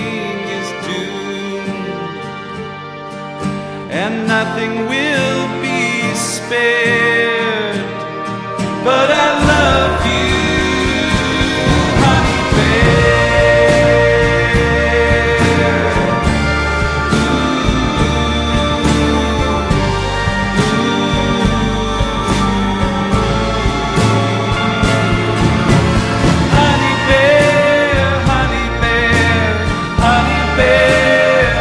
is doomed, and nothing will be spared. But I love you, honey bear. Honey bear, honey bear, honey bear.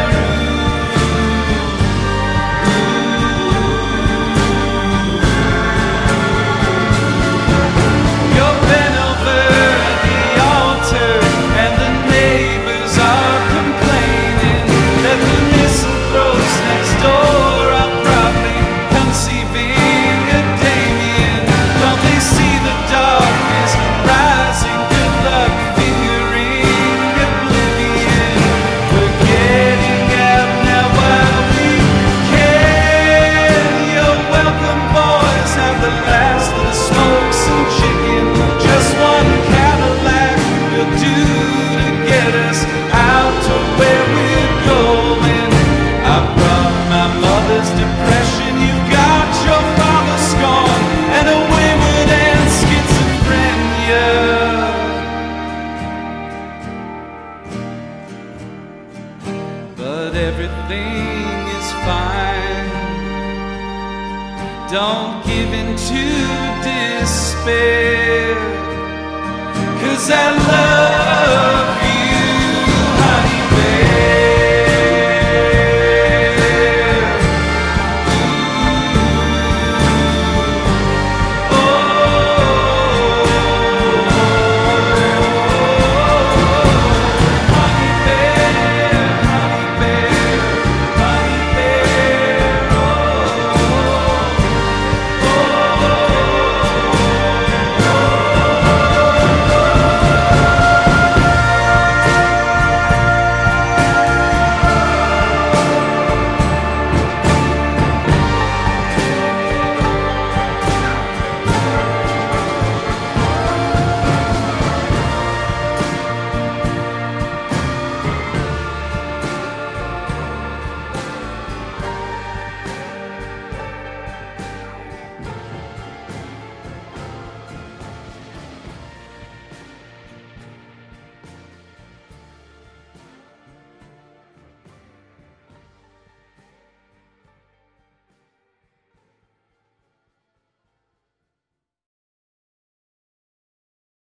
You're bent over the altar, and the neighbors are complaining that the misanthropes next door are probably conceiving a Damien. Don't they see the darkness rising? Good luck figuring oblivion. We're getting out now while we can. You're welcome, boys. Have the last of the smokes and chicken. Just one Cadillac will do to get us out to where we're going. I brought my mother's depression. You got your father's scorn and a wayward and schizophrenia. But everything is fine. Don't give in to despair, 'cause I love you.